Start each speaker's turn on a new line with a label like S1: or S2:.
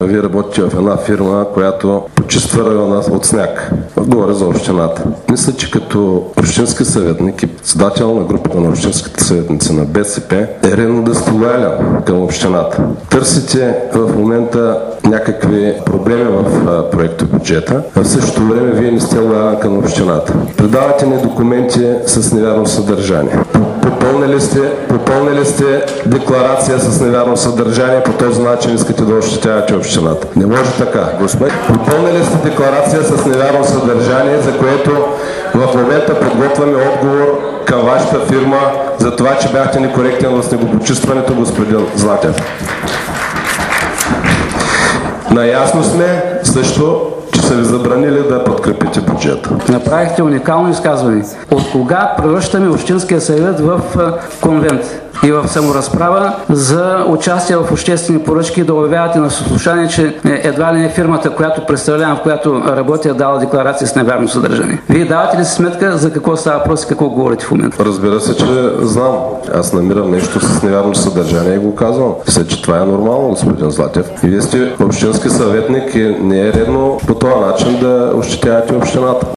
S1: вие работите в една фирма, която почиства района от сняг. Говоря за общината. Мисля, че като общински съветник и председател на групата на общинските съветници на БСП е редно да сте лоялен към общината. Търсите в момента някакви проблеми в проекта бюджета, а в същото време вие не сте лоялен към общината. Предавате ни документи с невярно съдържание. Попълнили сте декларация с невярно съдържание, по този начин искате да ощетявате общината. Не може така. Попълнили сте декларация с невярно съдържание, за което в момента подготвяме отговор към вашата фирма за това, че бяхте некоректен в снегопочистването, господин Златев. Наясно сме също, че са ви забранили да подкрепите бюджета.
S2: Направихте уникално изказване. От кога превръщаме Общинския съвет в конвент и в саморазправа за участие в обществени поръчки, да обявявате на слушание, че едва ли не фирмата, която представлявам, в която работя, дала декларация с невярно съдържание. Вие давате ли си сметка за какво става въпрос и какво говорите в момента?
S1: Разбира се, че знам. Аз намирам нещо с невярно съдържание и го казвам. Мисля, че това е нормално, господин Златев. И вие сте общински съветник и не е редно по този начин да ощетявате общината.